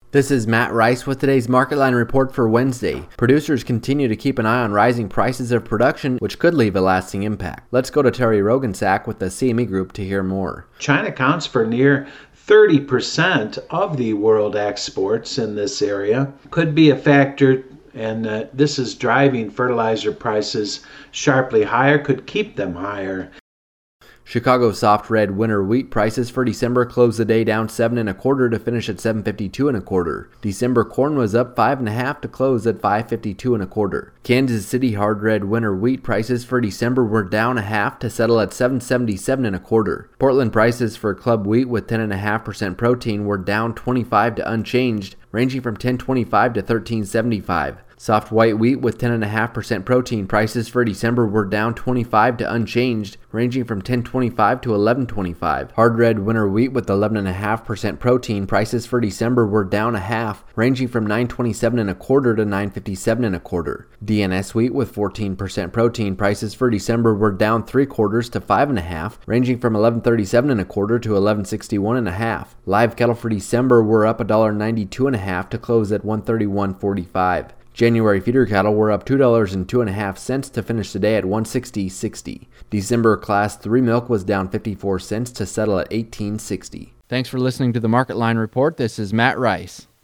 This is Matt Rice with today's Market Line report for Wednesday. Producers continue to keep an eye on rising prices of production, which could leave a lasting impact. Let's go to Terry Rogensack with the CME Group to hear more. China accounts for near 30% of the world exports in this area. Could be a factor, and this is driving fertilizer prices sharply higher, could keep them higher. Chicago soft red winter wheat prices for December closed the day down 7.25 to finish at 7.5225. December corn was up 5.5 to close at 5.5225. Kansas City hard red winter wheat prices for December were down 0.5 to settle at 7.7725. Portland prices for club wheat with 10.5% protein were down 25 to unchanged, ranging from 10.25 to 13.75. Soft white wheat with 10.5% protein prices for December were down 25 to unchanged, ranging from 10.25 to 11.25. Hard red winter wheat with 11.5% protein prices for December were down 0.5, ranging from 9.2725 to 9.5725. DNS wheat with 14% protein prices for December were down 3/4 to 5.5, ranging from 11.3725 to 11.61.5. Live cattle for December were up $1.92.5 to close at 131.45. January feeder cattle were up $2.02.5 to finish the day at 160.60. December Class 3 milk was down 54 cents to settle at 18.60. Thanks for listening to the Market Line Report. This is Matt Rice.